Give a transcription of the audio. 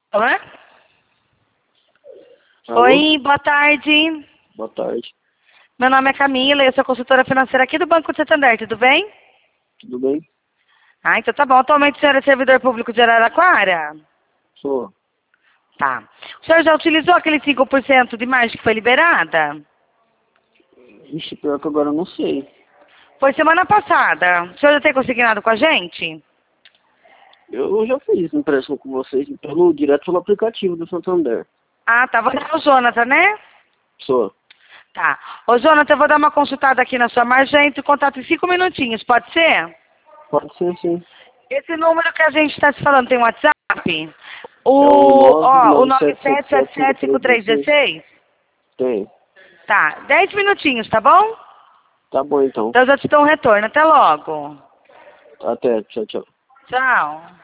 Oi? Alô? Oi, boa tarde. Boa tarde. Meu nome é Camila, eu sou consultora financeira aqui do Banco de Santander, tudo bem? Tudo bem? Ah, então tá bom. Atualmente o senhor é servidor público de Araraquara? Sou. Tá. O senhor já utilizou aquele 5% de margem que foi liberada? Ixi, pior que agora eu não sei. Foi semana passada. O senhor já tem consignado com a gente? Eu já fiz empréstimo com vocês direto pelo aplicativo do Santander. Ah, tá. Você é o Jonathan, né? Sou. Tá. Ô, Jonathan, eu vou dar uma consultada aqui na sua margem, entre em contato em 5 minutinhos, pode ser? Pode ser sim. Esse número que a gente está se falando tem WhatsApp? É o O 997775316? 97775316? Tem. Tá, 10 minutinhos, tá bom? Tá bom então. Então eu já te dou um retorno. Até logo. Até. Tchau, tchau. Tchau.